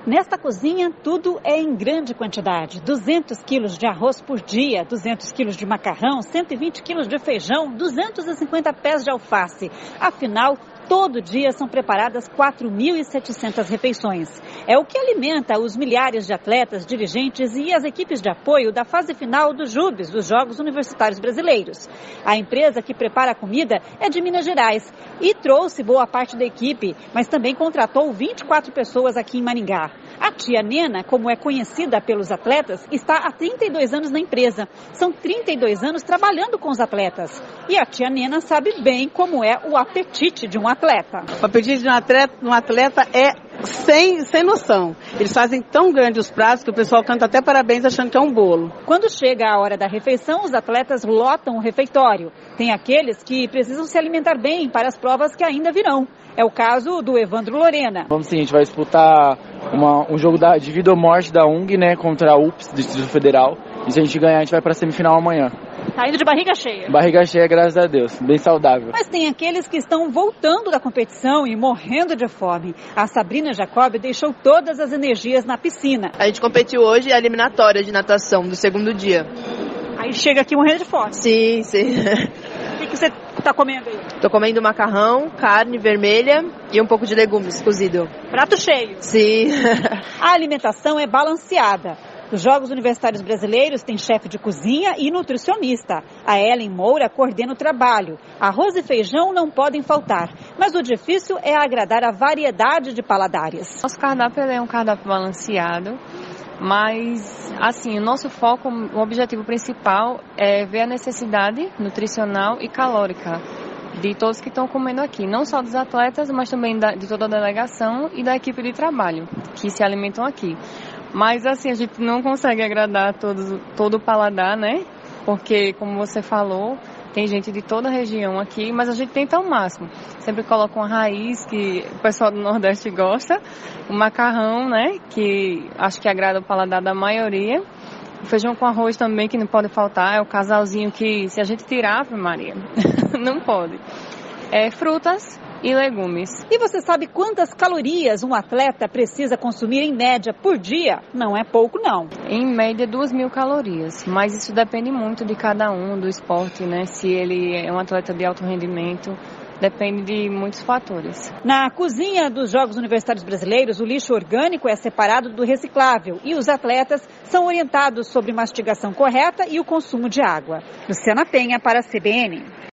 Nesta cozinha, tudo é em grande quantidade. 200 quilos de arroz por dia, 200 quilos de macarrão, 120 quilos de feijão, 250 pés de alface. Afinal, todo dia são preparadas 4.700 refeições. É o que alimenta os milhares de atletas, dirigentes e as equipes de apoio da fase final dos JUBs, dos Jogos Universitários Brasileiros. A empresa que prepara a comida é de Minas Gerais e trouxe boa parte da equipe, mas também contratou 24 pessoas aqui em Maringá. A tia Nena, como é conhecida pelos atletas, está há 32 anos na empresa. São 32 anos trabalhando com os atletas. E a tia Nena sabe bem como é o apetite de um atleta. O apetite de um atleta é sem noção. Eles fazem tão grandes os pratos que o pessoal canta até parabéns achando que é um bolo. Quando chega a hora da refeição, os atletas lotam o refeitório. Tem aqueles que precisam se alimentar bem para as provas que ainda virão. É o caso do Evandro Lorena. Vamos sim, a gente vai disputar um jogo de vida ou morte da UNG, né, contra a UPS, do Distrito Federal. E se a gente ganhar, a gente vai para a semifinal amanhã. Tá indo de barriga cheia. Barriga cheia, graças a Deus. Bem saudável. Mas tem aqueles que estão voltando da competição e morrendo de fome. A Sabrina Jacob deixou todas as energias na piscina. A gente competiu hoje a eliminatória de natação do segundo dia. Aí chega aqui morrendo de fome. Sim. O que você tá comendo aí? Tô comendo macarrão, carne vermelha e um pouco de legumes cozido. Prato cheio. Sim. A alimentação é balanceada. Os Jogos Universitários Brasileiros têm chefe de cozinha e nutricionista. A Ellen Moura coordena o trabalho. Arroz e feijão não podem faltar. Mas o difícil é agradar a variedade de paladares. Nosso cardápio é um cardápio balanceado. Mas, assim, o nosso foco, o objetivo principal é ver a necessidade nutricional e calórica de todos que estão comendo aqui. Não só dos atletas, mas também de toda a delegação e da equipe de trabalho que se alimentam aqui. Mas, assim, a gente não consegue agradar todo o paladar, né? Porque, como você falou, tem gente de toda a região aqui, mas a gente tenta ao máximo. Sempre coloca uma raiz que o pessoal do Nordeste gosta, o macarrão, né, que acho que agrada o paladar da maioria. O feijão com arroz também, que não pode faltar, é o casalzinho que, se a gente tirar, Maria, não pode. Frutas e legumes. E você sabe quantas calorias um atleta precisa consumir em média por dia? Não é pouco, não. Em média, 2.000 calorias. Mas isso depende muito de cada um, do esporte, né? Se ele é um atleta de alto rendimento, depende de muitos fatores. Na cozinha dos Jogos Universitários Brasileiros, o lixo orgânico é separado do reciclável e os atletas são orientados sobre mastigação correta e o consumo de água. Luciana Penha para a CBN.